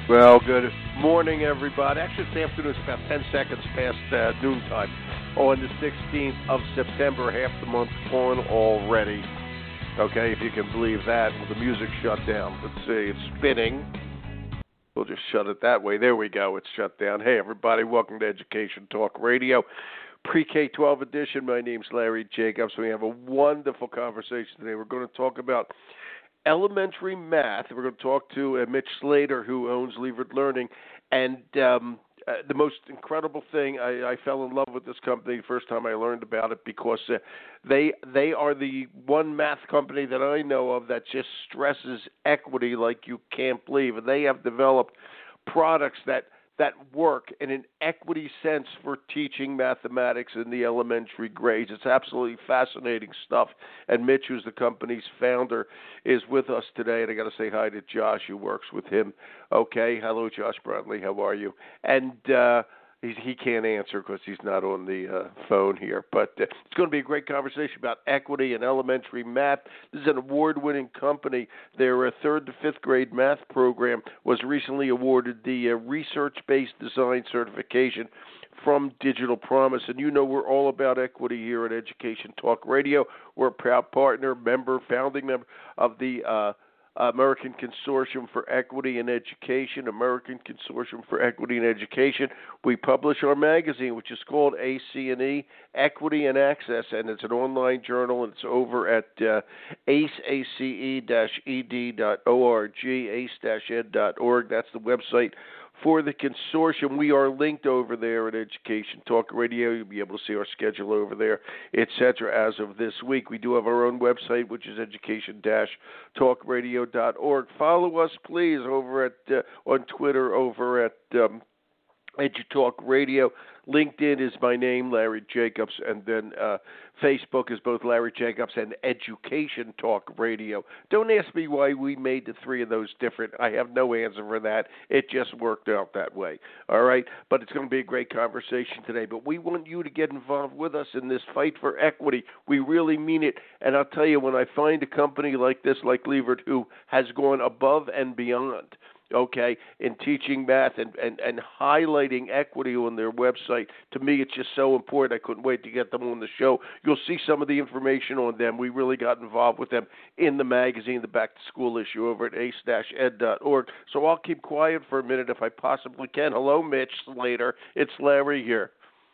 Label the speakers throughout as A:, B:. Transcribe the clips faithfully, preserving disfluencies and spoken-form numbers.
A: Well, good morning, everybody. Actually, it's afternoon. It's about ten seconds past uh, noontime on the sixteenth of September. Half the month gone already. Okay, if you can believe that. Well, the music shut down. Let's see. It's spinning. We'll just shut it that way. There we go. It's shut down. Hey, everybody. Welcome to Education Talk Radio. Pre-K twelve edition. My name's Larry Jacobs. We have a wonderful conversation today. We're going to talk about elementary math. We're going to talk to uh, Mitch Slater, who owns Levered Learning. And um, uh, the most incredible thing, I, I fell in love with this company the first time I learned about it because uh, they they are the one math company that I know of that just stresses equity like you can't believe. And they have developed products that that work in an equity sense for teaching mathematics in the elementary grades. It's absolutely fascinating stuff. And Mitch, who's the company's founder, is with us today. And I got to say hi to Josh, who works with him. Okay, hello, Josh Bradley. How are you? And uh, he, he can't answer because he's not on the uh, phone here. But uh, it's going to be a great conversation about equity and elementary math. This is an award-winning company. Their uh, third to fifth grade math program was recently awarded the uh, research-based design certification from Digital Promise. And you know we're all about equity here at Education Talk Radio. We're a proud partner, member, founding member of the uh, American Consortium for Equity in Education, American Consortium for Equity in Education. We publish our magazine, which is called A C and E, Equity and Access, and it's an online journal, and it's over at uh, ace dash e d dot org, ace dash ed dot org. That's the website for the consortium. We are linked over there at Education Talk Radio. You'll be able to see our schedule over there, et cetera. As of this week, we do have our own website, which is education dash talk radio dot org. Follow us, please, over at uh, on Twitter, over at um, EduTalk Radio. LinkedIn is my name, Larry Jacobs, and then uh, Facebook is both Larry Jacobs and Education Talk Radio. Don't ask me why we made the three of those different. I have no answer for that. It just worked out that way. All right? But it's going to be a great conversation today. But we want you to get involved with us in this fight for equity. We really mean it. And I'll tell you, when I find a company like this, like Levered, who has gone above and beyond, okay, in teaching math and, and, and highlighting equity on their website. To me, it's just so important. I couldn't wait to get them on the show. You'll see some of the information on them. We really got involved with them in the magazine, the back-to-school issue over at ace dash ed dot org. So I'll keep quiet for a minute if I possibly can. Hello, Mitch Slater. It's Larry here.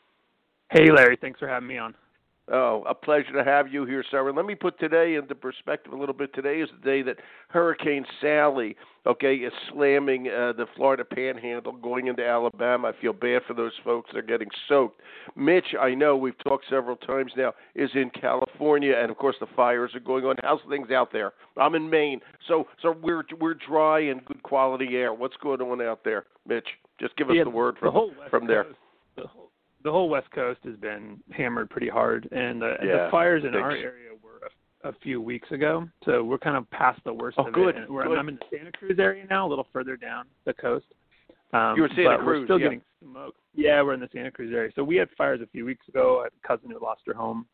B: Hey, Larry. Thanks for having me on.
A: Oh, a pleasure to have you here, sir. And let me put today into perspective a little bit. Today is the day that Hurricane Sally, okay, is slamming uh, the Florida Panhandle going into Alabama. I feel bad for those folks. They're getting soaked. Mitch, I know we've talked several times now, is in California, and, of course, the fires are going on. How's things out there? I'm in Maine, so so we're we're dry and good quality air. What's going on out there, Mitch? Just give us
B: yeah,
A: the word from,
B: the whole West
A: from there.
B: Coast, the whole, The whole West Coast has been hammered pretty hard, and the,
A: yeah,
B: the fires in
A: thanks.
B: our area were a, a few weeks ago, so we're kind of past the worst
A: oh,
B: of
A: good,
B: it. And we're,
A: good.
B: I'm in the Santa Cruz area now, a little further down the coast. Um,
A: you were Santa
B: but
A: Cruz,
B: we're still
A: yeah.
B: getting smoke. Yeah, we're in the Santa Cruz area. So we had fires a few weeks ago. I have a cousin who lost her home,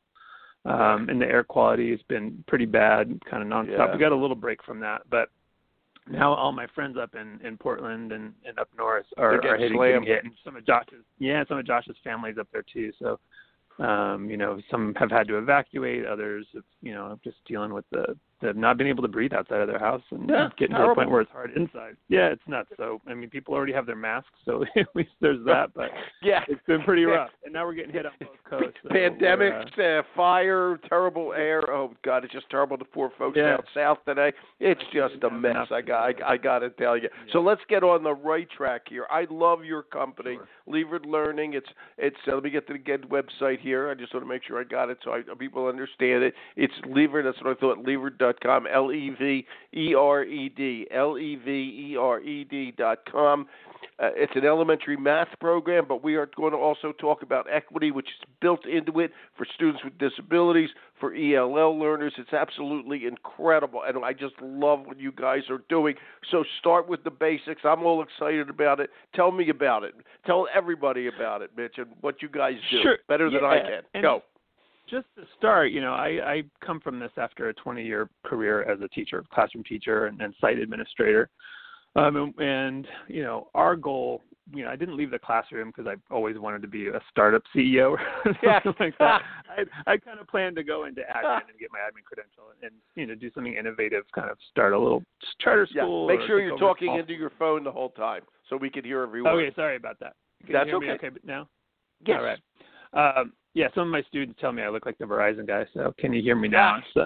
B: um, and the air quality has been pretty bad, kind of nonstop.
A: Yeah.
B: We got a little break from that, but now all my friends up in, in Portland and, and up north are, are hitting, getting hit, and some of Josh's yeah, some of Josh's family's up there too. So, um, you know, some have had to evacuate, others, have, you know, just dealing with the have not been able to breathe outside of their house and
A: yeah,
B: getting
A: terrible.
B: to the point where it's hard inside. Yeah, it's nuts. So, I mean, people already have their masks, so at least there's that. But
A: yeah,
B: it's been pretty rough, and now we're getting hit on both coasts. So
A: Pandemics,
B: uh,
A: uh, fire, terrible air. Oh God, it's just terrible. The poor folks
B: yeah.
A: down south today. It's just a mess. I got, I, I got to tell you. Yeah. So let's get on the right track here. I love your company, sure. Levered Learning. It's, it's. Uh, let me get to the good website here. I just want to make sure I got it so I, people understand it. It's Levered. That's what I thought. Levered dot com. L E V E R E D. L E V E R E D dot com. Uh, it's an elementary math program, but we are going to also talk about equity, which is built into it for students with disabilities, for E L L learners. It's absolutely incredible, and I just love what you guys are doing. So start with the basics. I'm all excited about it. Tell me about it. Tell everybody about it, Mitch, and what you guys do.
B: Sure.
A: Better than
B: yeah.
A: I can.
B: And
A: Go.
B: Just to start, you know, I, I come from this after a twenty-year career as a teacher, classroom teacher and, and site administrator. Um, and, and, you know, our goal, you know, I didn't leave the classroom because I always wanted to be a startup C E O or something
A: yeah.
B: like that. I, I kind of planned to go into admin and get my admin credential and, you know, do something innovative, kind of start a little charter school.
A: Yeah. Make sure you're talking
B: small...
A: into your phone the whole time so we can hear every word.
B: Okay, sorry about that. Can
A: That's
B: you hear
A: okay.
B: me okay now?
A: Yes.
B: All right. Um, yeah, some of my students tell me I look like the Verizon guy, so can you hear me now? So,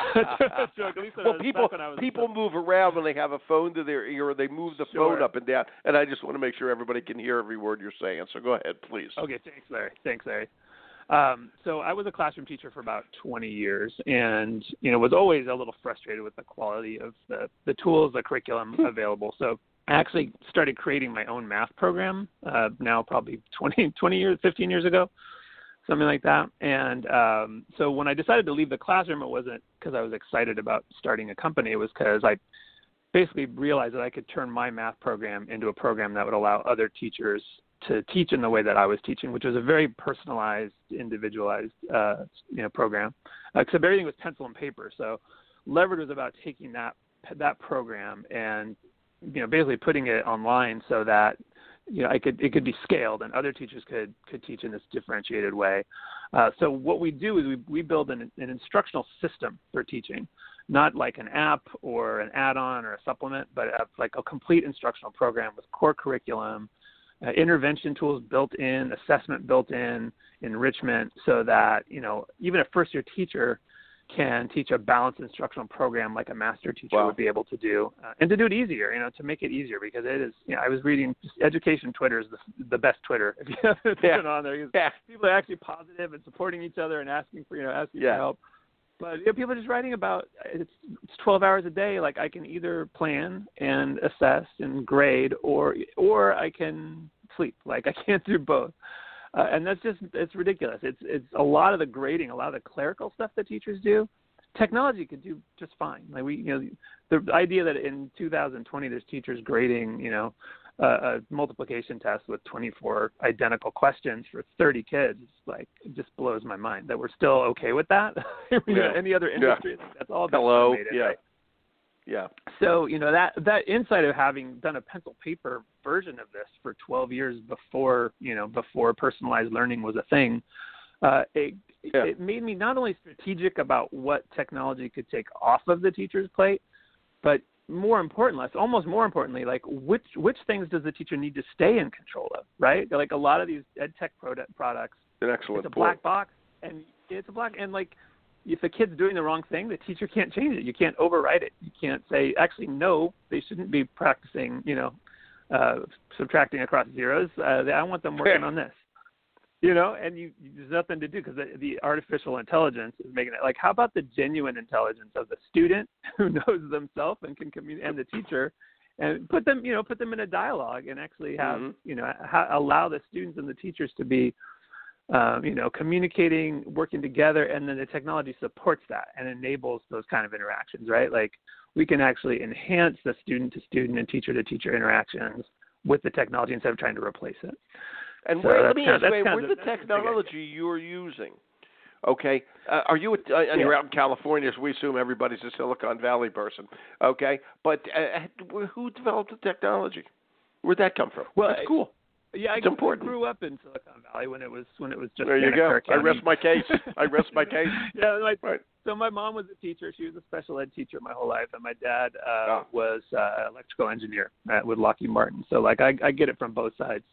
A: well, people people move around when they have a phone to their ear, or they move the
B: sure.
A: phone up and down, and I just want to make sure everybody can hear every word you're saying. So go ahead, please.
B: Okay, thanks, Larry. Thanks, Larry. Um, so I was a classroom teacher for about twenty years, and you know was always a little frustrated with the quality of the, the tools, the curriculum available. So I actually started creating my own math program uh, now probably twenty, twenty years, fifteen years ago, something like that. And um, so when I decided to leave the classroom, it wasn't because I was excited about starting a company. It was because I basically realized that I could turn my math program into a program that would allow other teachers to teach in the way that I was teaching, which was a very personalized, individualized, uh, you know, program. Except everything was pencil and paper. So Leverage was about taking that that program and you know, basically putting it online so that, you know, I could it could be scaled and other teachers could could teach in this differentiated way. Uh, so what we do is we, we build an, an instructional system for teaching, not like an app or an add-on or a supplement, but a, like a complete instructional program with core curriculum, uh, intervention tools built in, assessment built in, enrichment, so that, you know, even a first-year teacher can teach a balanced instructional program like a master teacher
A: wow.
B: would be able to do, uh, and to do it easier, you know, to make it easier, because it is, you know, I was reading education Twitter is the, the best Twitter if you haven't
A: yeah.
B: been on there.
A: Yeah.
B: People are actually positive and supporting each other and asking for, you know, asking
A: yeah.
B: for help. But you know, people are just writing about it's, it's twelve hours a day. Like I can either plan and assess and grade, or or I can sleep. Like I can't do both. Uh, and that's just, it's ridiculous. It's it's a lot of the grading, a lot of the clerical stuff that teachers do, technology could do just fine. Like we, you know, the idea that in two thousand twenty there's teachers grading, you know, uh, a multiplication test with twenty-four identical questions for thirty kids, it's like, it just blows my mind that we're still okay with that. you know,
A: yeah.
B: Any other industry,
A: yeah.
B: that's all.
A: Hello.
B: Automated,
A: yeah.
B: Right?
A: Yeah.
B: So, you know, that, that insight of having done a pencil paper version of this for twelve years before, you know, before personalized learning was a thing, uh, it,
A: yeah.
B: it made me not only strategic about what technology could take off of the teacher's plate, but more importantly, almost more importantly, like which, which things does the teacher need to stay in control of, right? Like a lot of these ed tech product, products,
A: An excellent
B: it's a
A: point.
B: black box, and it's a black, and like, if a kid's doing the wrong thing, the teacher can't change it. You can't override it. You can't say, actually, no, they shouldn't be practicing, you know, uh, subtracting across zeros. Uh, I want them working on this, you know, and you, you, there's nothing to do because the, the artificial intelligence is making it. Like, how about the genuine intelligence of the student who knows themselves and can communicate, and the teacher, and put them, you know, put them in a dialogue and actually have,
A: mm-hmm.
B: you know, ha- allow the students and the teachers to be, Um, you know, communicating, working together, and then the technology supports that and enables those kind of interactions, right? Like we can actually enhance the student-to-student and teacher-to-teacher interactions with the technology instead of trying to replace it.
A: And
B: so
A: where, let me
B: kind
A: ask
B: of,
A: you,
B: kind
A: where's
B: of,
A: the technology you're using? Okay, uh, are you, uh, and
B: yeah.
A: you're out in California, so we assume everybody's a Silicon Valley person, okay? But uh, who developed the technology? Where'd that come from?
B: Well,
A: That's cool.
B: Yeah,
A: it's
B: I
A: important.
B: grew up in Silicon Valley when it was when it was just.
A: There you
B: Santa
A: go.
B: Clara County.
A: I rest my case. I rest my case.
B: yeah, my,
A: right.
B: So my mom was a teacher. She was a special ed teacher my whole life, and my dad uh,
A: oh.
B: was uh, electrical engineer at, with Lockheed Martin. So like I, I get it from both sides.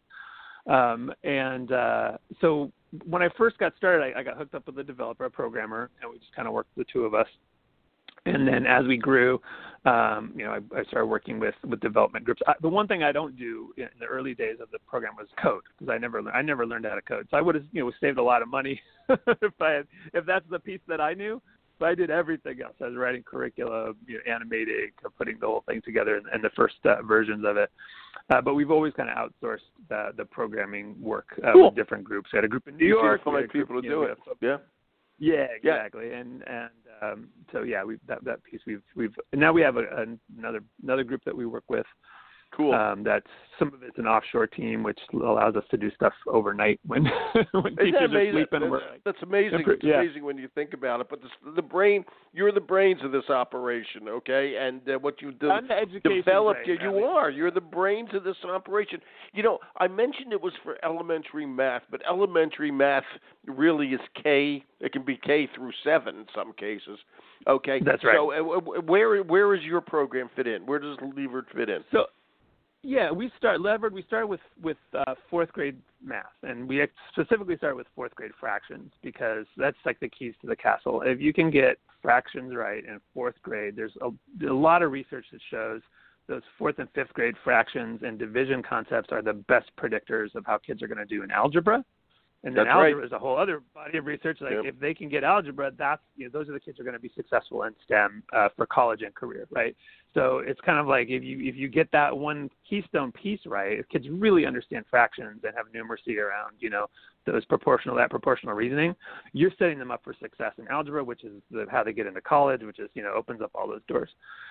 B: Um, and uh, so when I first got started, I, I got hooked up with a developer, a programmer, and we just kind of worked the two of us. And then as we grew, um, you know, I, I started working with, with development groups. I, the one thing I don't do in the early days of the program was code, because I never I never learned how to code. So I would have, you know, saved a lot of money if I had, if that's the piece that I knew. But I did everything else. I was writing curriculum, you know, animating, putting the whole thing together, and, and the first uh, versions of it. Uh, but we've always kind of outsourced the, the programming work uh,
A: cool.
B: with different groups. We had a group in New York.
A: You find people to do
B: know,
A: it. Yeah.
B: Yeah, exactly, yeah. and and um, so yeah, we that that piece we've we've and now we have a, a, another another group that we work with
A: Cool.
B: Um, that's some of it's an offshore team, which allows us to do stuff overnight when when teachers are sleeping.
A: That's,
B: we're like,
A: that's amazing. It's
B: yeah.
A: amazing when you think about it. But the, the brain, you're the brains of this operation, okay? And uh, what you do, developed,
B: brain,
A: you, you are. You're the brains of this operation. You know, I mentioned it was for elementary math, but elementary math really is K. It can be K through seven in some cases. Okay,
B: that's right.
A: So uh, where where is your program fit in? Where does Leverett fit in?
B: So. Yeah, we start Leverett. We started with with uh, fourth grade math, and we specifically started with fourth grade fractions because that's like the keys to the castle. If you can get fractions right in fourth grade, there's a, a lot of research that shows those fourth and fifth grade fractions and division concepts are the best predictors of how kids are going to do in algebra. And then
A: That's
B: algebra
A: right.
B: is a whole other body of research. Like
A: yep.
B: if they can get algebra, that's you know those are the kids who are going to be successful in STEM uh, for college and career, right? So it's kind of like if you if you get that one keystone piece right, if kids really understand fractions and have numeracy around you know those proportional that proportional reasoning, you're setting them up for success in algebra, which is the, how they get into college, which is you know opens up all those doors.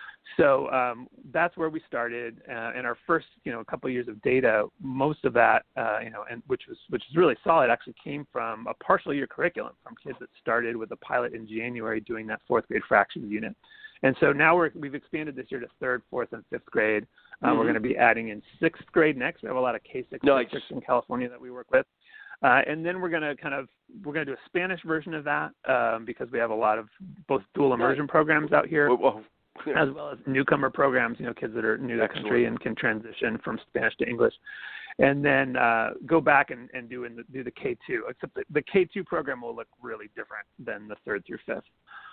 B: So um, that's where we started, uh, and our first, you know, couple of years of data, most of that, uh, you know, and which was which is really solid, actually came from a partial year curriculum from kids that started with a pilot in January doing that fourth grade fractions unit, and so now we're we've expanded this year to third, fourth, and fifth grade. Uh, mm-hmm. We're going to be adding in sixth grade next. We have a lot of K six
A: nice.
B: districts in California that we work with. Uh, and then we're going to kind of we're going to do a Spanish version of that um, because we have a lot of both dual immersion programs out here.
A: Well, well.
B: as well as newcomer programs, you know, kids that are new to the
A: Excellent.
B: country and can transition from Spanish to English. And then uh, go back and, and do, in the, do the K two, except the, the K two program will look really different than the third through fifth.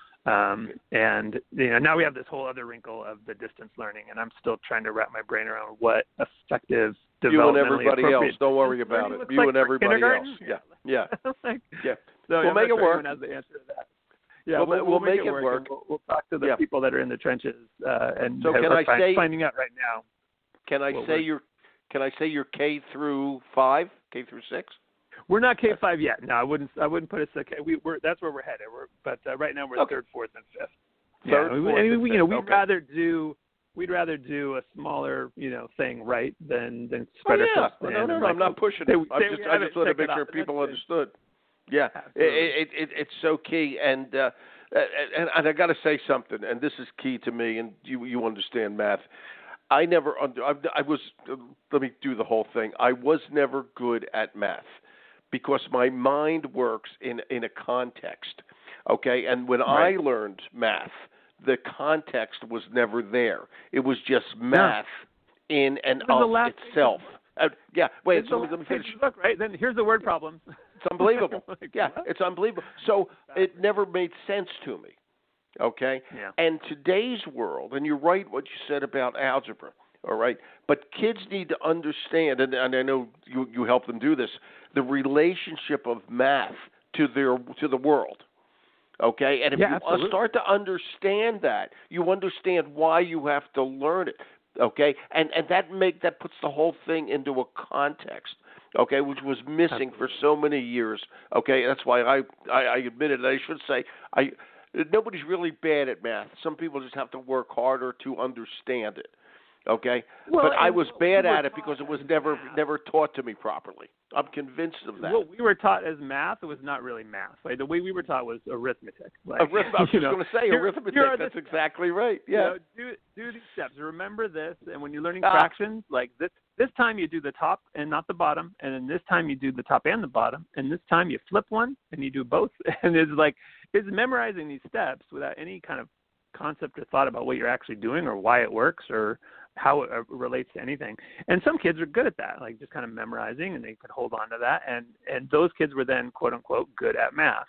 B: Um, and, you know, now we have this whole other wrinkle of the distance learning, and I'm still trying to wrap my brain around what effective
A: You and everybody else.
B: appropriate
A: Don't worry about it. You
B: like
A: and everybody else. Yeah, yeah.
B: like,
A: yeah.
B: So
A: we'll
B: I'm
A: make
B: not
A: it
B: sure
A: work.
B: anyone has the answer to that. Yeah,
A: we'll,
B: we'll,
A: we'll,
B: we'll
A: make,
B: make
A: it
B: work.
A: work.
B: We'll, we'll talk to the
A: yeah.
B: people that are in the trenches uh, and
A: so
B: have,
A: can
B: are
A: I
B: find,
A: say,
B: finding out right now.
A: Can I say you're Can I say you're K through five, K through six?
B: We're not K five yet. No, I wouldn't. I wouldn't put us. Okay, we, we're that's where we're headed. We're, but uh, right now we're
A: okay.
B: third, fourth, and fifth.
A: Third,
B: yeah,
A: fourth,
B: we,
A: and
B: we,
A: fifth.
B: You know, we'd
A: okay.
B: rather do we'd rather do a smaller, you know, thing right than than spread
A: oh, yeah.
B: ourselves
A: well,
B: thin.
A: No, no, no.
B: Like,
A: I'm not pushing
B: they,
A: it. I'm
B: they,
A: just I just want to make sure people understood. Yeah, it, it, it, it's so key, and uh, and, and I got to say something, and this is key to me, and you you understand math. I never under I, I was. Uh, let me do the whole thing. I was never good at math because my mind works in in a context. Okay, and when right. I learned math, the context was never there. It was just math yeah. in and of itself. Uh, yeah, wait, so let me finish.
B: Look, right? Then here's the word problem.
A: It's unbelievable.
B: like,
A: yeah,
B: what?
A: It's unbelievable. So it never made sense to me. Okay?
B: Yeah.
A: And today's world, and you're right what you said about algebra, all right? But kids need to understand, and, and I know you, you help them do this, the relationship of math to their to the world. Okay? And if
B: yeah,
A: you
B: absolutely.
A: start to understand that, you understand why you have to learn it. Okay? And and that make that puts the whole thing into a context. Okay, which was missing for so many years. Okay, that's why I, I, I admitted, I should say, I nobody's really bad at math. Some people just have to work harder to understand it. Okay,
B: well,
A: but I was bad
B: we
A: at it because it was never
B: math.
A: never taught to me properly. I'm convinced of that.
B: What we were taught as math was not really math. Like, the way we were taught was arithmetic. Like,
A: Arith- I was just going to say
B: here,
A: arithmetic.
B: Here
A: that's
B: the,
A: exactly right. Yeah.
B: You know, do do these steps. Remember this, and when you're learning
A: ah.
B: fractions, like this this time you do the top and not the bottom, and then this time you do the top and the bottom, and this time you flip one and you do both. And it's like it's memorizing these steps without any kind of concept or thought about what you're actually doing or why it works or how it relates to anything. And some kids are good at that, like just kind of memorizing, and they could hold on to that. And, and those kids were then, quote unquote, good at math.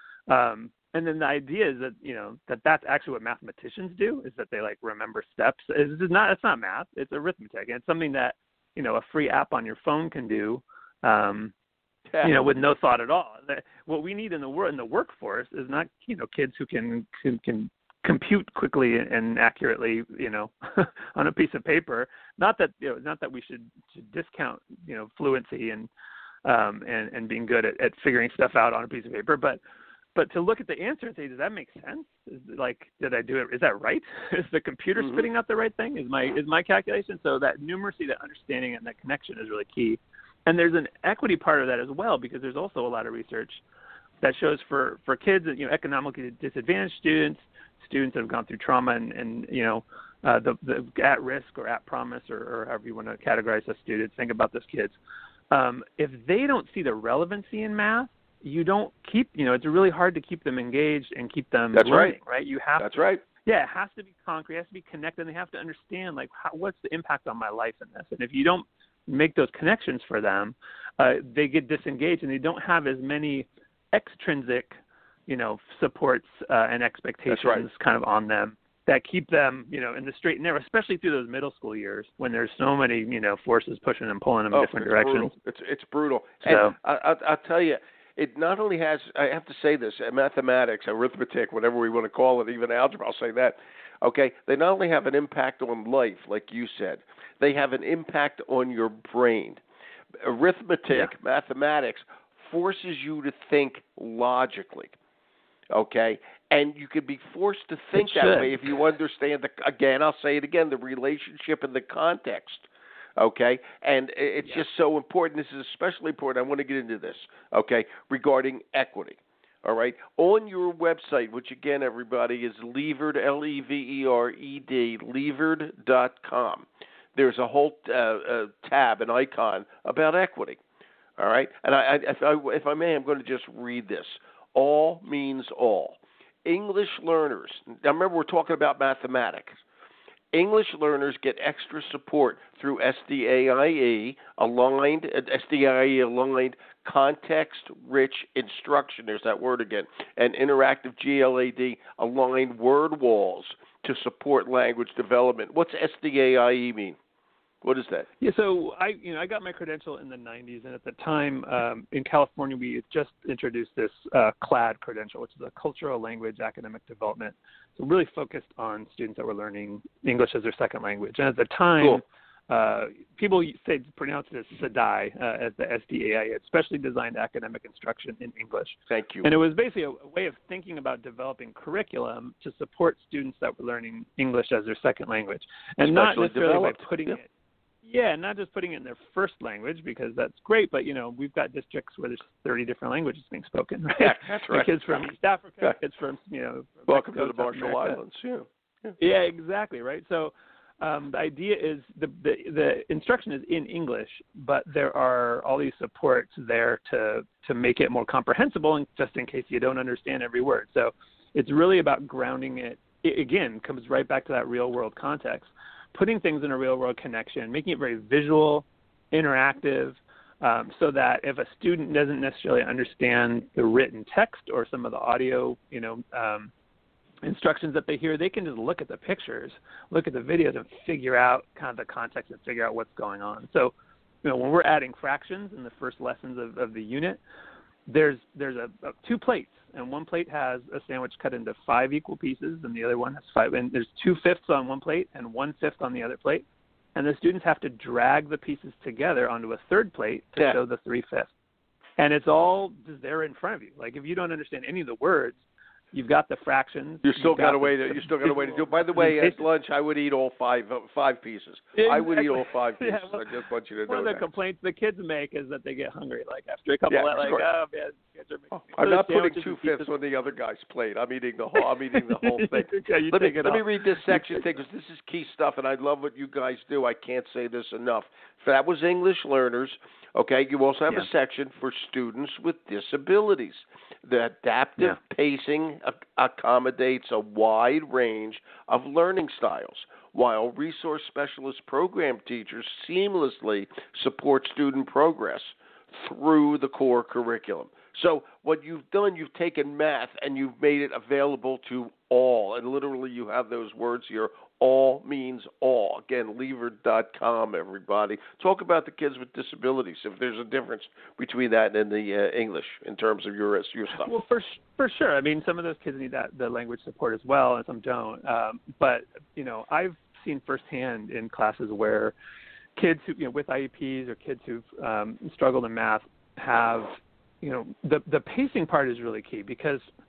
B: Um, and then the idea is that, you know, that that's actually what mathematicians do, is that they like remember steps. It's not, it's not math, it's arithmetic. And it's something that, you know, a free app on your phone can do, um, yeah. you know, with no thought at all. What we need in the world, in the workforce is not, you know, kids who can, who can compute quickly and accurately, you know, on a piece of paper. Not that, you know, not that we should, should discount, you know, fluency and um, and and being good at, at figuring stuff out on a piece of paper, but but to look at the answer and say, does that make sense? Is, like, did I do it? Is that right? Is the computer mm-hmm. spitting out the right thing? Is my is my calculation? So that numeracy, that understanding, and that connection is really key. And there's an equity part of that as well, because there's also a lot of research that shows for, for kids, you know, economically disadvantaged students, students that have gone through trauma and, and you know, uh, the, the at risk or at promise or, or however you want to categorize the students, think about those kids. Um, if they don't see the relevancy in math, you don't keep, you know, it's really hard to keep them engaged and keep them
A: That's
B: learning,
A: right.
B: right? You have
A: That's
B: to,
A: right.
B: Yeah, it has to be concrete. It has to be connected. And they have to understand, like, how, what's the impact on my life in this? And if you don't make those connections for them, uh, they get disengaged and they don't have as many extrinsic, you know, supports uh, and expectations
A: right.
B: kind of on them that keep them, you know, in the straight and narrow, especially through those middle school years when there's so many, you know, forces pushing and pulling them
A: oh,
B: in different
A: it's
B: directions.
A: Brutal. It's it's brutal.
B: So,
A: and I, I, I'll tell you, it not only has, I have to say this, mathematics, arithmetic, whatever we want to call it, even algebra, I'll say that, okay, they not only have an impact on life, like you said, they have an impact on your brain. Arithmetic,
B: yeah.
A: mathematics, forces you to think logically, okay? And you can be forced to think
B: it
A: that
B: should.
A: way if you understand, the, again, I'll say it again, the relationship and the context, okay? And it's
B: yeah.
A: just so important. This is especially important. I want to get into this, okay, regarding equity, all right? On your website, which, again, everybody, is Levered, L E V E R E D, levered dot com. There's a whole uh, uh, tab, an icon about equity, all right? And I, I, if, I, if I may, I'm going to just read this. All means all. English learners, now remember we're talking about mathematics. English learners get extra support through S D A I E aligned, S D A I E aligned context-rich instruction. There's that word again. And interactive G L A D aligned word walls to support language development. What's S D A I E mean? What is that?
B: Yeah, so I, you know, I got my credential in the nineties, and at the time um, in California, we had just introduced this uh, CLAD credential, which is a Cultural Language Academic Development. So really focused on students that were learning English as their second language. And at the time,
A: cool.
B: uh, people say pronounce it as S D A I, uh, as the S D A I, Specially Designed Academic Instruction in English.
A: Thank you.
B: And it was basically a, a way of thinking about developing curriculum to support students that were learning English as their second language, and not necessarily
A: developed.
B: by putting
A: yeah.
B: it. Yeah, not just putting it in their first language, because that's great, but, you know, we've got districts where there's thirty different languages being spoken, right?
A: Yeah, that's right.
B: Kids from East Africa,
A: yeah.
B: kids from, you know, from
A: Welcome
B: Mexico,
A: to the Marshall
B: America.
A: Islands, yeah.
B: yeah. Yeah, exactly, right? So um, the idea is the, the the instruction is in English, but there are all these supports there to, to make it more comprehensible, and just in case you don't understand every word. So it's really about grounding it, it again, comes right back to that real-world context. Putting things in a real-world connection, making it very visual, interactive, um, so that if a student doesn't necessarily understand the written text or some of the audio, you know, um, instructions that they hear, they can just look at the pictures, look at the videos, and figure out kind of the context and figure out what's going on. So, you know, when we're adding fractions in the first lessons of, of the unit, there's there's a, a two plates, and one plate has a sandwich cut into five equal pieces, and the other one has five. And there's two fifths on one plate and one fifth on the other plate, and the students have to drag the pieces together onto a third plate to
A: yeah.
B: show the three fifths. And it's all just there in front of you. Like, if you don't understand any of the words, you've got the fractions.
A: You still got, got a way
B: the,
A: to. You still got a way to do it. By the way, at lunch, I would eat all five uh, five pieces. Exactly. I would eat all five pieces. Yeah, well, I just want you to know that.
B: One of the complaints the kids make is that they get hungry. Like, after a couple,
A: yeah,
B: of, like,
A: sure.
B: oh man, kids are making.
A: Oh, I'm not putting two fifths on the other guy's plate. I'm eating the whole. I'm eating the whole thing.
B: yeah, you
A: let me
B: take it
A: let
B: off.
A: me read this section thing, because this is key stuff, and I love what you guys do. I can't say this enough. That was English learners. Okay, you also have
B: yeah.
A: a section for students with disabilities. The adaptive
B: yeah.
A: pacing ac- accommodates a wide range of learning styles, while resource specialist program teachers seamlessly support student progress through the core curriculum. So what you've done, you've taken math and you've made it available to all, and literally you have those words here. All means all. Again, levered dot com, everybody. Talk about the kids with disabilities, if there's a difference between that and the uh, English in terms of your your stuff.
B: Well, for for sure. I mean, some of those kids need that the language support as well, and some don't. Um, but, you know, I've seen firsthand in classes where kids who, you know, with I E Ps or kids who've um, struggled in math have, you know, the the pacing part is really key, because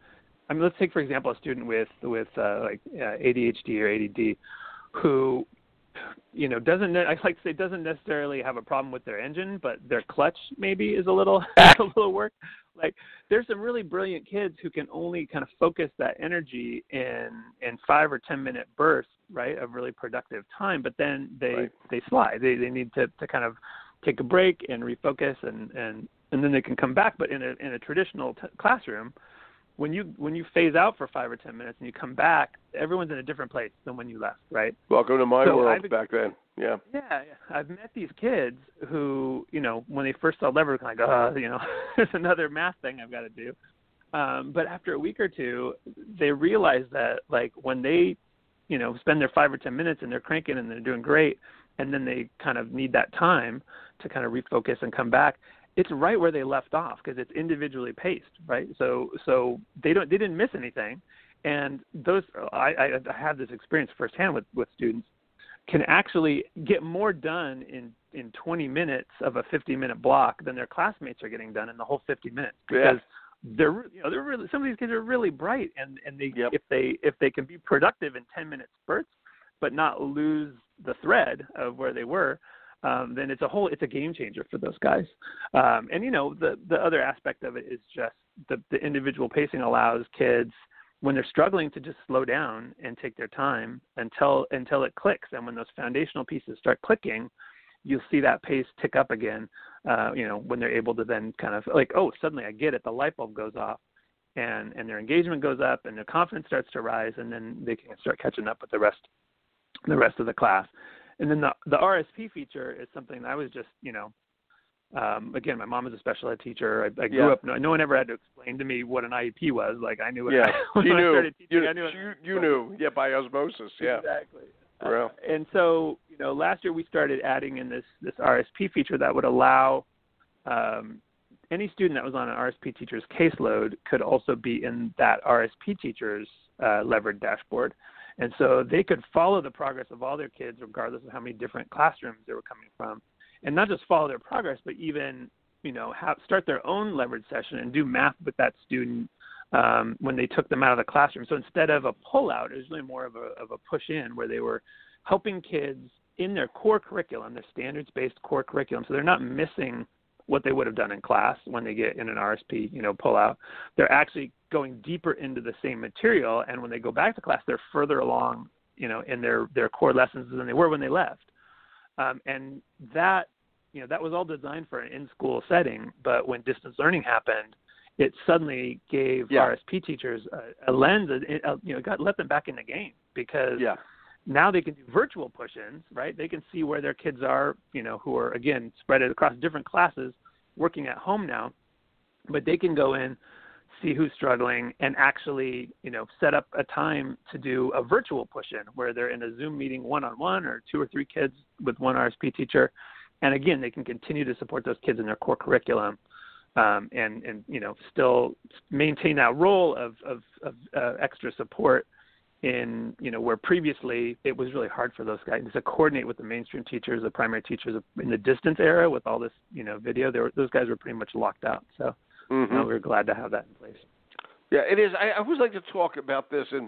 B: I mean, let's take, for example, a student with, with uh, like uh, A D H D or A D D who, you know, doesn't, I like to say, doesn't necessarily have a problem with their engine, but their clutch maybe is a little, a little work. Like, there's some really brilliant kids who can only kind of focus that energy in in five or ten minute bursts, right, of really productive time. But then they
A: right.
B: they slide. They they need to, to kind of take a break and refocus, and, and, and then they can come back. But in a in a traditional t- classroom, when you when you phase out for five or ten minutes and you come back, everyone's in a different place than when you left, right?
A: Welcome to my
B: so
A: world
B: I've,
A: back then. Yeah.
B: Yeah, I've met these kids who, you know, when they first saw lever, kind of go, oh, you know, there's another math thing I've got to do. Um, but after a week or two, they realize that, like, when they, you know, spend their five or ten minutes and they're cranking and they're doing great, and then they kind of need that time to kind of refocus and come back, it's right where they left off because it's individually paced, right? So, so they don't, they didn't miss anything, and those, I, I, I have this experience firsthand with, with students. Can actually get more done in, in twenty minutes of a fifty minute block than their classmates are getting done in the whole fifty minutes because
A: yeah.
B: they're, you know, they're really, some of these kids are really bright, and, and they,
A: yep.
B: if they, if they can be productive in ten minute spurts, but not lose the thread of where they were, um, then it's a whole, it's a game changer for those guys. Um, and, you know, the, the other aspect of it is just the, the individual pacing allows kids, when they're struggling, to just slow down and take their time until until it clicks. And when those foundational pieces start clicking, you'll see that pace tick up again, uh, you know, when they're able to then kind of like, oh, suddenly I get it. The light bulb goes off, and, and their engagement goes up, and their confidence starts to rise, and then they can start catching up with the rest the rest of the class. And then the, the R S P feature is something that I was just, you know, Um, again, my mom is a special ed teacher. I, I grew
A: yeah.
B: up. No, no one ever had to explain to me what an I E P was. Like I knew it.
A: Yeah,
B: when
A: you
B: I
A: knew.
B: started teaching,
A: You,
B: I knew.
A: you, you knew. Yeah, by osmosis. Yeah,
B: exactly.
A: Real.
B: Uh, and so, you know, last year we started adding in this this R S P feature that would allow um, any student that was on an R S P teacher's caseload could also be in that R S P teacher's uh, levered dashboard. And so they could follow the progress of all their kids, regardless of how many different classrooms they were coming from, and not just follow their progress, but even, you know, have, start their own leverage session and do math with that student um, when they took them out of the classroom. So instead of a pull-out, it was really more of a, of a push-in where they were helping kids in their core curriculum, their standards-based core curriculum. So they're not missing what they would have done in class when they get in an R S P, you know, pull-out. They're actually going deeper into the same material, and when they go back to class, they're further along, you know, in their, their core lessons than they were when they left. Um, and that, you know, that was all designed for an in-school setting, but when distance learning happened, it suddenly gave
A: yeah.
B: R S P teachers a, a lens, a, a, you know, got let them back in the game because
A: yeah.
B: now they can do virtual push-ins, right? They can see where their kids are, you know, who are, again, spread across different classes, working at home now, but they can go in, see who's struggling, and actually, you know, set up a time to do a virtual push-in where they're in a Zoom meeting one-on-one or two or three kids with one R S P teacher. And again, they can continue to support those kids in their core curriculum, um, and, and, you know, still maintain that role of, of, of uh, extra support in, you know, where previously it was really hard for those guys to coordinate with the mainstream teachers, the primary teachers in the distance era with all this, you know, video. They were, those guys were pretty much locked out. So
A: mm-hmm.
B: you know, we're glad to have that in place.
A: Yeah, it is. I, I always like to talk about this, and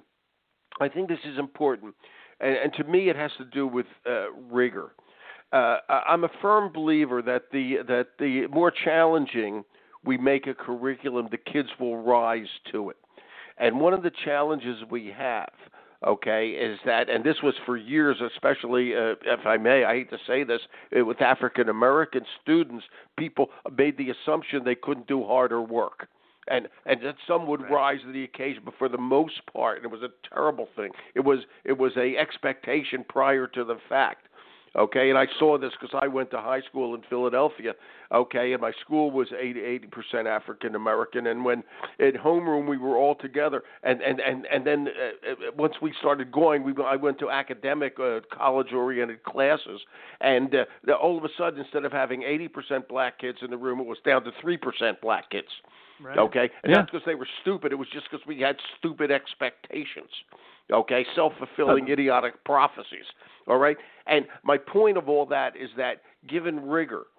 A: I think this is important. And, and to me, it has to do with uh, rigor. Uh, I'm a firm believer that the that the more challenging we make a curriculum, the kids will rise to it. And one of the challenges we have, okay, is that, and this was for years, especially, uh, if I may, I hate to say this, uh, with African American students, people made the assumption they couldn't do harder work. And and that some would
B: right.
A: rise to the occasion, but for the most part, and it was a terrible thing. It was it was a expectation prior to the fact. Okay, and I saw this because I went to high school in Philadelphia, okay, and my school was eighty percent African American, and when at homeroom we were all together, and, and, and, and then uh, once we started going, we I went to academic uh, college-oriented classes, and uh, all of a sudden, instead of having eighty percent black kids in the room, it was down to three percent black kids.
B: Right.
A: Okay, and
B: yeah.
A: not because they were stupid, it was just because we had stupid expectations. Okay, self-fulfilling
B: okay.
A: idiotic prophecies. All right, and my point of all that is that given rigor,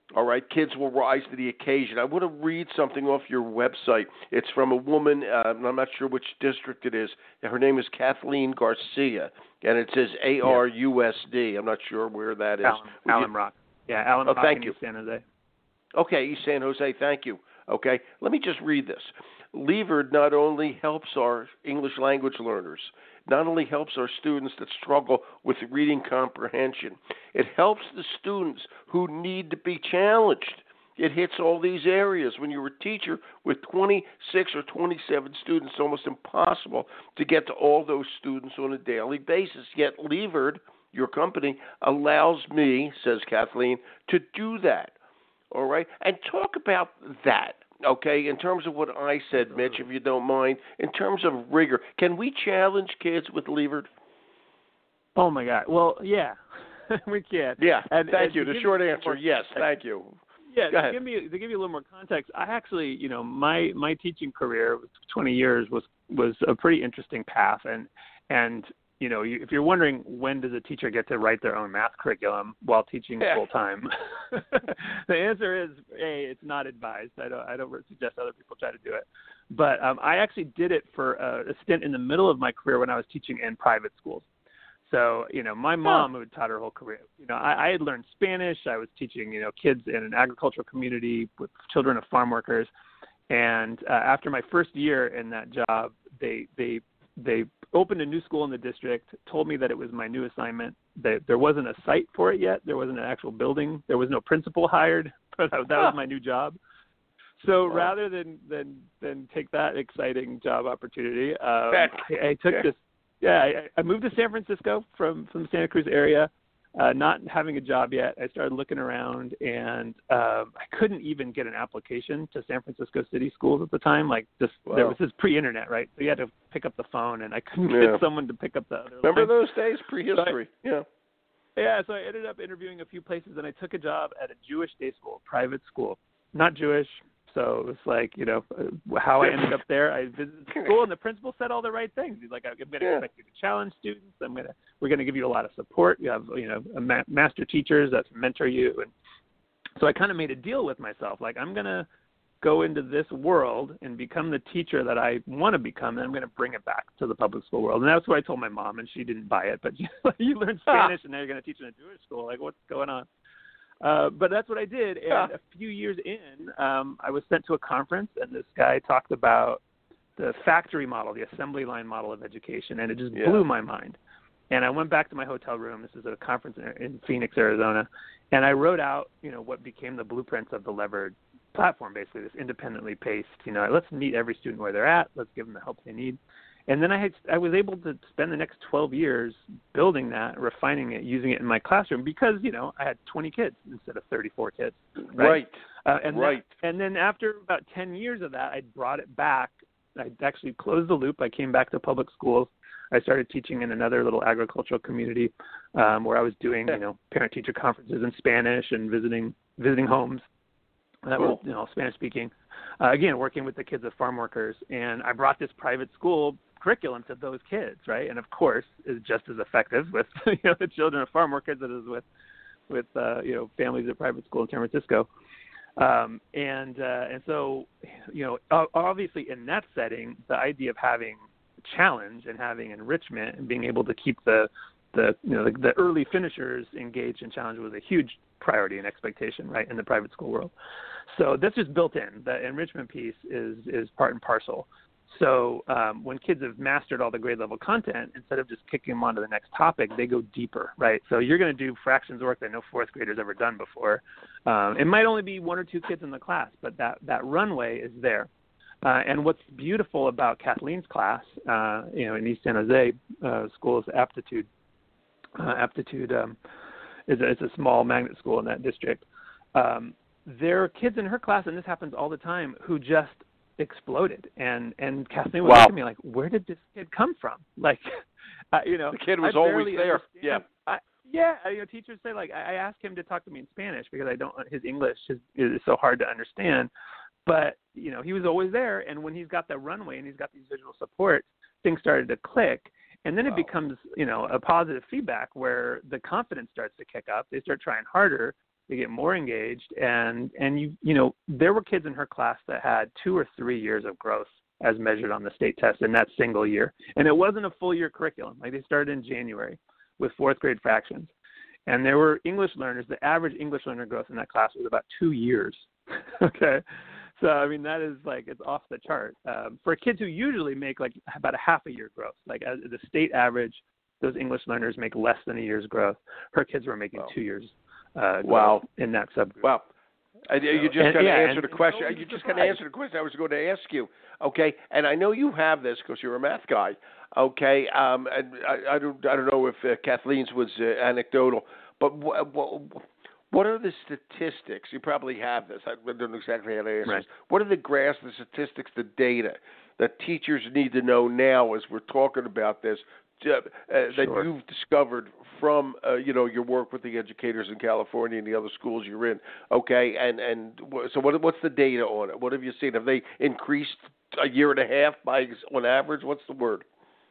A: All right, kids will rise to the occasion. I want to read something off your website. It's from a woman, uh, and I'm not sure which district it is. Her name is Kathleen Garcia, and it says A R U S D. I'm not sure where that is.
B: Alum, Alum Rock. Yeah, Alum
A: oh,
B: Rock
A: thank
B: in
A: you.
B: East San Jose.
A: Okay, East San Jose, thank you. Okay, let me just read this. Leeward not only helps our English language learners, not only helps our students that struggle with reading comprehension, it helps the students who need to be challenged. It hits all these areas. When you're a teacher with twenty-six or twenty-seven students, it's almost impossible to get to all those students on a daily basis. Yet Leeward, your company, allows me, says Kathleen, to do that. All right? And talk about that. Okay, in terms of what I said, Mitch, if you don't mind, in terms of rigor, can we challenge kids with Leeward?
B: Oh, my God. Well, yeah, we can.
A: Yeah,
B: and,
A: thank
B: and
A: you. The short answer, yes, thank you.
B: Yeah,
A: Go
B: to
A: ahead.
B: give me to give you a little more context, I actually, you know, my my teaching career, twenty years, was was a pretty interesting path, and and you know, you, if you're wondering when does a teacher get to write their own math curriculum while teaching
A: yeah.
B: full time, the answer is a, it's not advised. I don't I don't suggest other people try to do it, but um, I actually did it for a, a stint in the middle of my career when I was teaching in private schools. So, you know, my mom, who had taught her whole career, you know, I, I had learned Spanish. I was teaching, you know, kids in an agricultural community with children of farm workers. And uh, after my first year in that job, they they they opened a new school in the district, told me that it was my new assignment. That there wasn't a site for it yet. There wasn't an actual building. There was no principal hired, but that was my new job. So wow. rather than, than, than take that exciting job opportunity, um, I, I took yeah. this. Yeah, I, I moved to San Francisco from, from the Santa Cruz area, uh, not having a job yet. I started looking around, and um, I couldn't even get an application to San Francisco City Schools at the time. Like, this, wow. there was this pre-internet, right? So you had to pick up the phone, and I couldn't yeah. get someone to pick up the other
A: Remember
B: line.
A: those days, prehistory?
B: So I,
A: yeah.
B: Yeah, so I ended up interviewing a few places, and I took a job at a Jewish day school, private school. Not Jewish. So it was like, you know, how I ended up there. I visited school, and the principal said all the right things. He's like, I'm going to
A: yeah.
B: expect you to challenge students. I'm going to, we're going to give you a lot of support. You have, you know, a ma- master teachers that mentor you. And so I kind of made a deal with myself. Like, I'm going to go into this world and become the teacher that I want to become, and I'm going to bring it back to the public school world. And that's what I told my mom, and she didn't buy it. But you learn Spanish, and now you're going to teach in a Jewish school. Like, what's going on? Uh, but that's what I did, and yeah. a few years in, um, I was sent to a conference, and this guy talked about the factory model, the assembly line model of education, and it just yeah. blew my mind. And I went back to my hotel room. This is at a conference in, in Phoenix, Arizona, and I wrote out, you know, what became the blueprints of the Levered platform, basically this independently paced, you know, let's meet every student where they're at, let's give them the help they need. And then I had, I was able to spend the next twelve years building that, refining it, using it in my classroom because, you know, I had twenty kids instead of thirty-four kids. Right.
A: Right.
B: Uh, and,
A: right.
B: That, and then after about ten years of that, I brought it back. I actually closed the loop. I came back to public schools. I started teaching in another little agricultural community um, where I was doing, you know, parent-teacher conferences in Spanish and visiting visiting homes that
A: cool.
B: were, you know, Spanish-speaking. Uh, again, working with the kids of farm workers. And I brought this private school curriculum to those kids, right? And of course, is just as effective with you know the children of farm workers as it is with with uh, you know families at private school in San Francisco. Um, and uh, and so you know obviously in that setting, the idea of having challenge and having enrichment and being able to keep the the you know the, the early finishers engaged in challenge was a huge priority and expectation, right, in the private school world. So that's just built in. The enrichment piece is is part and parcel. So um, when kids have mastered all the grade level content, instead of just kicking them on to the next topic, they go deeper, right? So you're going to do fractions work that no fourth grader's ever done before. Um, it might only be one or two kids in the class, but that, that runway is there. Uh, and what's beautiful about Kathleen's class, uh, you know, in East San Jose uh, school is Aptitude. Uh, Aptitude um, is a, it's a small magnet school in that district. Um, there are kids in her class, and this happens all the time, who just exploded, and and Kathleen would
A: wow.
B: look at me like, where did this kid come from? Like, uh, you know,
A: the kid was
B: I
A: always there.
B: Yeah, I, yeah. You know, teachers say like, I, I asked him to talk to me in Spanish because I don't. His English is, is so hard to understand, but you know, he was always there. And when he's got that runway and he's got these visual supports, things started to click. And then wow. it becomes, you know, a positive feedback where the confidence starts to kick up. They start trying harder. they get more engaged, and and you you know there were kids in her class that had two or three years of growth as measured on the state test in that single year, and it wasn't a full year curriculum. Like they started in January with fourth grade fractions, and there were English learners. The average English learner growth in that class was about two years. Okay, so I mean that is like it's off the chart um, for kids who usually make like about a half a year growth. Like as the state average, those English learners make less than a year's growth. Her kids were making wow. two years. Uh,
A: wow!
B: In that subgroup.
A: Wow! And you just
B: and,
A: kind of
B: yeah,
A: answered the question. You just kind of answered the question I was going to ask you. Okay, and I know you have this because you're a math guy. Okay, um, and I, I don't, I don't know if uh, Kathleen's was uh, anecdotal, but wh- wh- what are the statistics? You probably have this. I don't know exactly how to answer
B: right.
A: this. What are the graphs, the statistics, the data that teachers need to know now as we're talking about this? Uh, that
B: sure.
A: you've discovered from uh, you know your work with the educators in California and the other schools you're in, okay? And and so what what's the data on it? What have you seen? Have they increased a year and a half by on average? What's the word?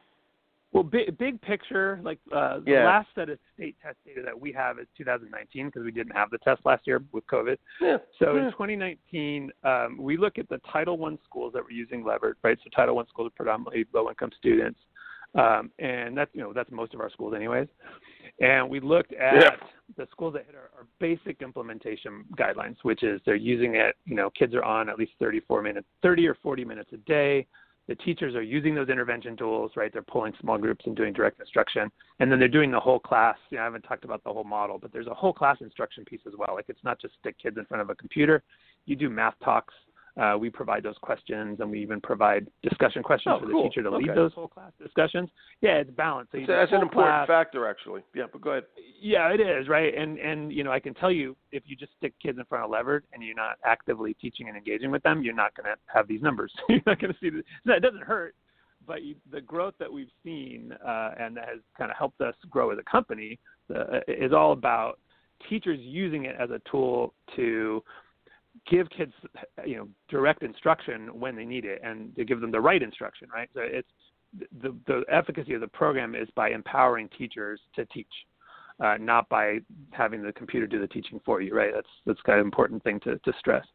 B: Well, big big picture, like uh, the
A: yeah.
B: last set of state test data that we have is two thousand nineteen because we didn't have the test last year with COVID.
A: Yeah.
B: So
A: yeah.
B: in twenty nineteen, um, we look at the Title one schools that were using Levered, right? So Title one schools are predominantly low-income students. Um, and that's, you know, that's most of our schools anyways. And we looked at
A: yep.
B: the schools that hit our, our basic implementation guidelines, which is they're using it, you know, kids are on at least thirty-four minutes, thirty or forty minutes a day. The teachers are using those intervention tools, right? They're pulling small groups and doing direct instruction. And then they're doing the whole class. You know, I haven't talked about the whole model, but there's a whole class instruction piece as well. Like it's not just stick kids in front of a computer. You do math talks. Uh, we provide those questions, and we even provide discussion questions
A: oh,
B: for the
A: cool.
B: teacher to
A: okay.
B: lead those whole class discussions. Yeah, it's balanced. So you
A: that's an important
B: class.
A: factor, actually. Yeah, but go ahead.
B: Yeah, it is, right? And, and you know, I can tell you, if you just stick kids in front of Levered and you're not actively teaching and engaging with them, you're not going to have these numbers. You're not going to see this. No, it doesn't hurt, but you, the growth that we've seen uh, and that has kind of helped us grow as a company uh, is all about teachers using it as a tool to give kids, you know, direct instruction when they need it, and to give them the right instruction, right? So it's the the efficacy of the program is by empowering teachers to teach, uh, not by having the computer do the teaching for you, right? That's that's kind of an important thing to, to stress.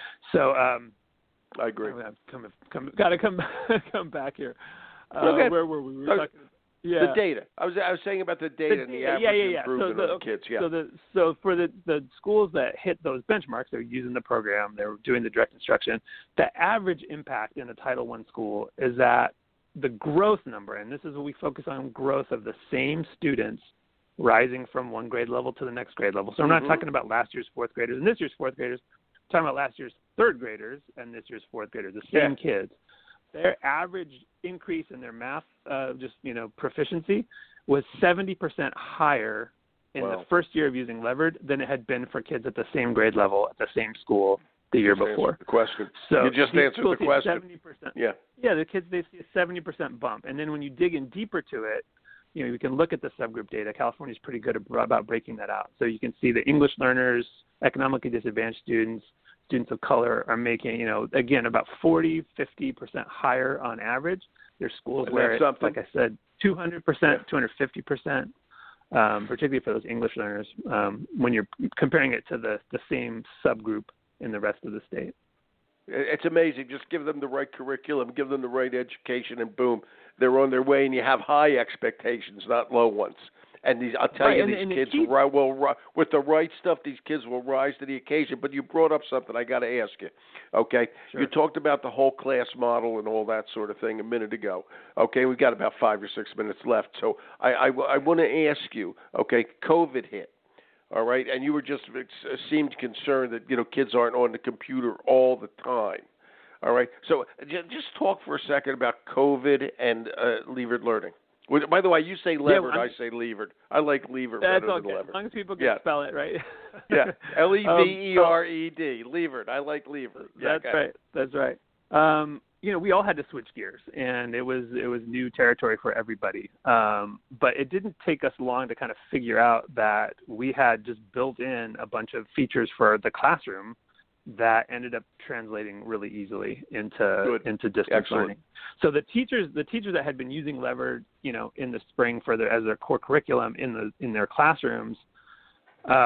B: So um,
A: I agree.
B: I've come, come, got to come come back here. Uh,
A: okay.
B: Where were we? We were
A: okay.
B: talking. Yeah.
A: The data. I was I was saying about the data
B: the,
A: and the average
B: yeah, yeah, yeah.
A: improvement
B: so the,
A: of the kids. Yeah.
B: So the so for the, the schools that hit those benchmarks, they're using the program, they're doing the direct instruction. The average impact in a Title one school is that the growth number, and this is what we focus on, growth of the same students rising from one grade level to the next grade level. So I'm not
A: mm-hmm. talking
B: about last year's fourth graders and this year's fourth graders. I'm talking about last year's third graders and this year's fourth graders, the same
A: yeah.
B: kids. Their average increase in their math, uh, just you know, proficiency, was seventy percent higher in
A: wow.
B: the first year of using Levered than it had been for kids at the same grade level at the same school the year
A: just
B: before.
A: The question.
B: So
A: you just answered the question.
B: seventy percent.
A: Yeah.
B: Yeah, the kids, they see a seventy percent bump. And then when you dig in deeper to it, you know, you can look at the subgroup data. California's pretty good about breaking that out. So you can see the English learners, economically disadvantaged students, students of color are making, you know, again, about forty, fifty percent higher on average. There's schools
A: and
B: where, it's, like I said, two hundred percent,
A: yeah.
B: two hundred fifty percent, um, particularly for those English learners, um, when you're comparing it to the, the same subgroup in the rest of the state.
A: It's amazing. Just give them the right curriculum, give them the right education, and boom, they're on their way, and you have high expectations, not low ones. And these, I'll tell
B: right,
A: you,
B: and,
A: these
B: and
A: kids
B: keep...
A: will, will, with the right stuff, these kids will rise to the occasion. But you brought up something I got to ask you, okay?
B: Sure.
A: You talked about the whole class model and all that sort of thing a minute ago. Okay, we've got about five or six minutes left. So I, I, I want to ask you, okay, COVID hit, all right? And you were just seemed concerned that, you know, kids aren't on the computer all the time. All right, so just talk for a second about COVID and uh, levered learning. By the way, you say levered,
B: yeah,
A: I say levered. I like levered
B: that's
A: better
B: okay.
A: than levered.
B: As long as people can
A: yeah.
B: spell it, right?
A: yeah, L E V E R E D, levered. I like levered. Yeah,
B: that's right. That's right. Um, you know, we all had to switch gears, and it was it was new territory for everybody. Um, but it didn't take us long to kind of figure out that we had just built in a bunch of features for the classroom that ended up translating really easily into
A: Good.
B: into distance
A: Excellent.
B: learning. So the teachers the teachers that had been using Levered, you know, in the spring for their as their core curriculum in the in their classrooms, um,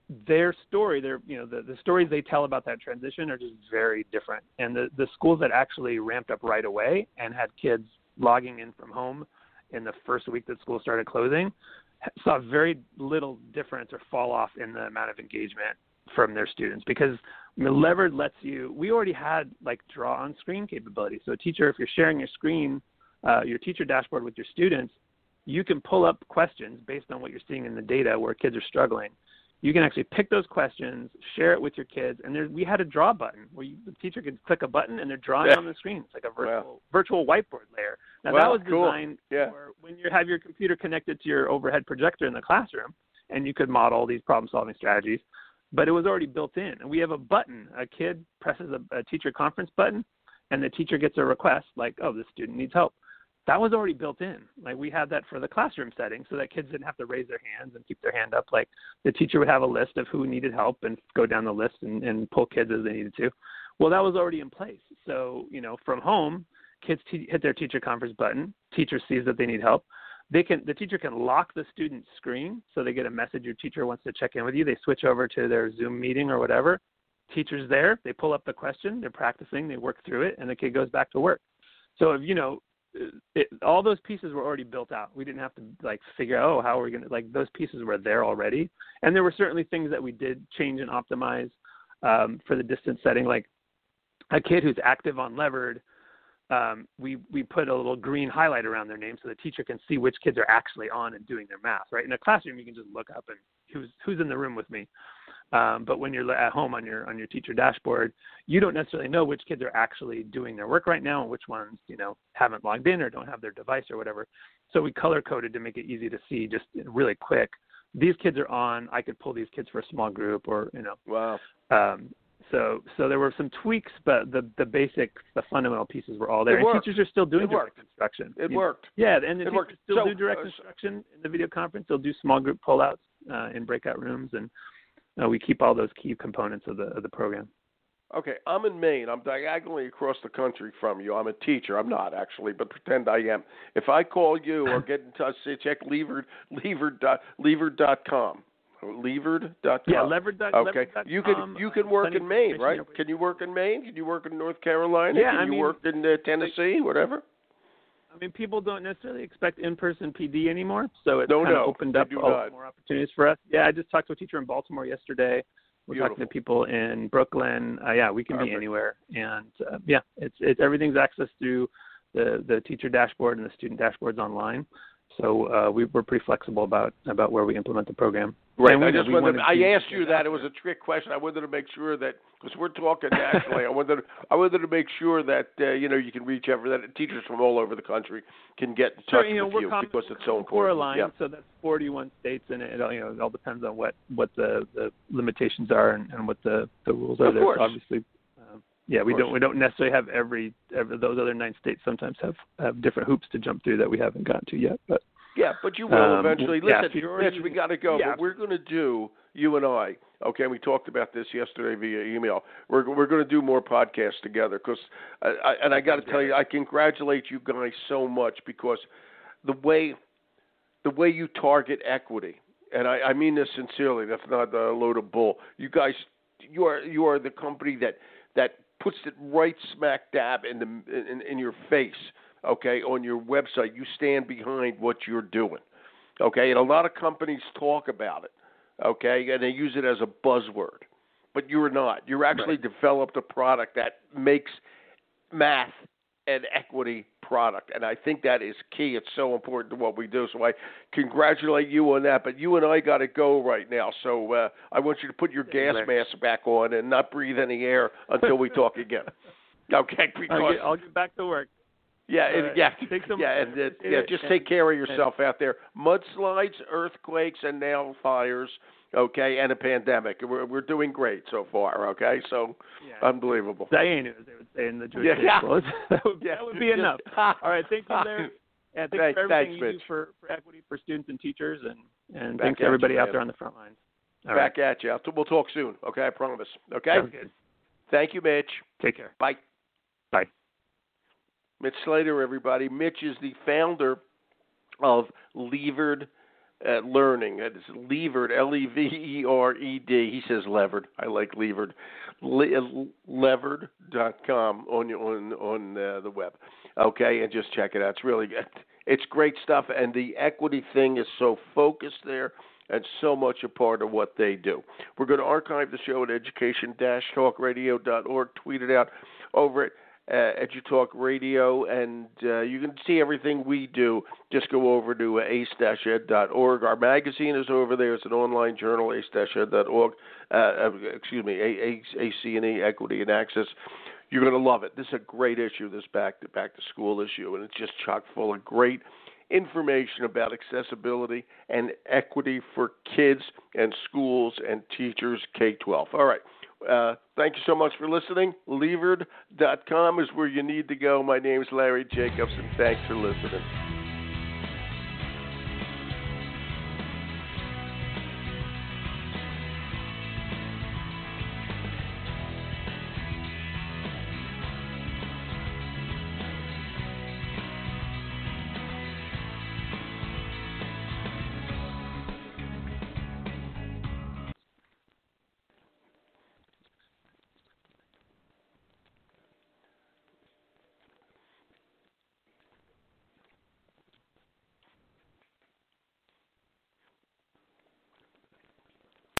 B: their story, their you know the, the stories they tell about that transition are just very different. And the, the schools that actually ramped up right away and had kids logging in from home in the first week that school started closing saw very little difference or fall off in the amount of engagement from their students, because I mean, Levered lets you, we already had like draw on screen capability. So a teacher, if you're sharing your screen, uh, your teacher dashboard with your students, you can pull up questions based on what you're seeing in the data where kids are struggling. You can actually pick those questions, share it with your kids, and there, we had a draw button where you, the teacher could click a button and they're drawing
A: yeah.
B: on the screen. It's like a virtual
A: wow.
B: virtual whiteboard layer. Now
A: wow,
B: that was
A: cool.
B: designed
A: yeah.
B: for when you have your computer connected to your overhead projector in the classroom, and you could model these problem-solving strategies. But it was already built in. And we have a button. A kid presses a, a teacher conference button, and the teacher gets a request like, oh, this student needs help. That was already built in. Like we had that for the classroom setting so that kids didn't have to raise their hands and keep their hand up. Like the teacher would have a list of who needed help and go down the list and, and pull kids as they needed to. Well, that was already in place. So, you know, from home, kids t- hit their teacher conference button. Teacher sees that they need help. They can, the teacher can lock the student's screen so they get a message your teacher wants to check in with you. They switch over to their Zoom meeting or whatever. Teacher's there. They pull up the question. They're practicing. They work through it, and the kid goes back to work. So, if, you know, It, all those pieces were already built out. We didn't have to like figure out, oh, how are we going to, like those pieces were there already. And there were certainly things that we did change and optimize um, for the distance setting. Like a kid who's active on Levered, um, we, we put a little green highlight around their name so the teacher can see which kids are actually on and doing their math, right? In a classroom, you can just look up and who's, who's in the room with me. Um, but when you're at home on your on your teacher dashboard, you don't necessarily know which kids are actually doing their work right now and which ones, you know, haven't logged in or don't have their device or whatever. So we color coded to make it easy to see just really quick. These kids are on. I could pull these kids for a small group or, you know.
A: Wow.
B: Um, so so there were some tweaks, but the the basic, the fundamental pieces were all there.
A: It
B: And
A: worked.
B: teachers are still doing
A: It
B: direct
A: worked.
B: instruction.
A: It
B: You-
A: worked.
B: Yeah, and the
A: It
B: teachers
A: worked.
B: still
A: So,
B: do direct
A: uh,
B: instruction in the video conference. They'll do small group pullouts uh, in breakout rooms, and Uh, we keep all those key components of the of the program.
A: Okay, I'm in Maine. I'm diagonally across the country from you. I'm a teacher. I'm not actually, but pretend I am. If I call you or get in touch, say check Levered, Levered dot Levered dot com. Levered dot com.
B: Yeah, Levered.
A: Okay,
B: Levered dot com,
A: you can you can work
B: uh,
A: in Maine, right? Can you work in Maine? Can you work in North Carolina?
B: Yeah,
A: can
B: I
A: you
B: mean,
A: work in uh, Tennessee? Whatever.
B: I mean, people don't necessarily expect in-person P D anymore, so it's
A: No,
B: kind
A: no,
B: of opened
A: they
B: up
A: do
B: a lot
A: not.
B: more opportunities for us. Yeah, I just talked to a teacher in Baltimore yesterday. We're
A: Beautiful.
B: talking to people in Brooklyn. Uh, yeah, we can
A: Perfect.
B: be anywhere, and uh, yeah, it's it's everything's accessed through the the teacher dashboard and the student dashboards online. So uh, we, we're pretty flexible about about where we implement the program.
A: Right.
B: And we,
A: I just
B: we
A: wanted.
B: wanted
A: To, I
B: to-
A: asked you that. It was a trick question. I wanted to make sure that because we're talking nationally, I wanted. To, I wanted to make sure that uh, you know you can reach ever that teachers from all over the country can get in touch
B: Sure, you know,
A: with
B: we're
A: you
B: com-
A: because it's so
B: Core
A: important.
B: aligned,
A: Yeah.
B: so that's forty-one states, and it, it all, you know, it all depends on what what the, the limitations are and, and what the, the rules are
A: Of
B: there.
A: course.
B: So obviously, um, yeah, we
A: course.
B: don't we don't necessarily have every, every those other nine states sometimes have, have different hoops to jump through that we haven't gotten to yet, but.
A: Yeah, but you will
B: Um,
A: eventually.
B: yeah,
A: Listen,
B: if you're already-
A: Mitch, we got to go.
B: yeah.
A: What we're going to do, you and I, okay, we talked about this yesterday via email. We're we're going to do more podcasts together because, I, I, and I got to tell you, I congratulate you guys so much because the way the way you target equity, and I, I mean this sincerely. That's not a load of bull. You guys, you are you are the company that that puts it right smack dab in the in, in your face. Okay, on your website, you stand behind what you're doing. Okay, and a lot of companies talk about it. Okay, and they use it as a buzzword, but you're not. You're actually
B: Right.
A: developed a product that makes math and equity product, and I think that is key. It's so important to what we do. So I congratulate you on that. But you and I got to go right now. So uh, I want you to put your gas mask back on and not breathe any air until we talk again. Okay, because
B: I'll get, I'll get back to work.
A: Yeah, and,
B: right.
A: yeah,
B: Take some-
A: yeah, and uh,
B: it-
A: yeah.
B: it-
A: Just
B: and-
A: take care of yourself out there. Mudslides, earthquakes, and now fires. Okay, and a pandemic. We're we're doing great so far. Okay, so
B: Yeah.
A: unbelievable.
B: Diane, as they would say in the Jewish
A: Yeah, yeah.
B: schools. that, would,
A: Yeah.
B: that would be enough. All right, thank you, Larry. Yeah, thanks
A: Thanks-
B: for everything
A: thanks,
B: you do
A: Mitch.
B: for, for equity for students and teachers, and, and
A: Back
B: thanks
A: at
B: to everybody
A: you,
B: out
A: man.
B: there on the front lines. All
A: Back at you. I'll t- we'll talk soon. Okay, I promise. Okay.
B: right. Sounds good.
A: Thank you, Mitch.
B: Take care.
A: Bye.
B: Bye.
A: Mitch Slater, everybody. Mitch is the founder of Levered uh, learning. It's Levered, L E V E R E D. He says levered. I like levered. Le- levered dot com on on on uh, the web. Okay, and just check it out. It's really good. It's great stuff, and the equity thing is so focused there and so much a part of what they do. We're going to archive the show at education dash talk radio dot org. Tweet it out over at uh, EduTalk Radio, and uh, you can see everything we do. Just go over to uh, ace dash ed dot org. Our magazine is over there. It's an online journal, ace dash ed dot org. Uh, excuse me, A C and E, Equity and Access. You're going to love it. This is a great issue, this back to back to school issue, and it's just chock full of great information about accessibility and equity for kids and schools and teachers K twelve. All right. Uh, thank you so much for listening. Levered dot com is where you need to go. My name is Larry Jacobs, and thanks for listening.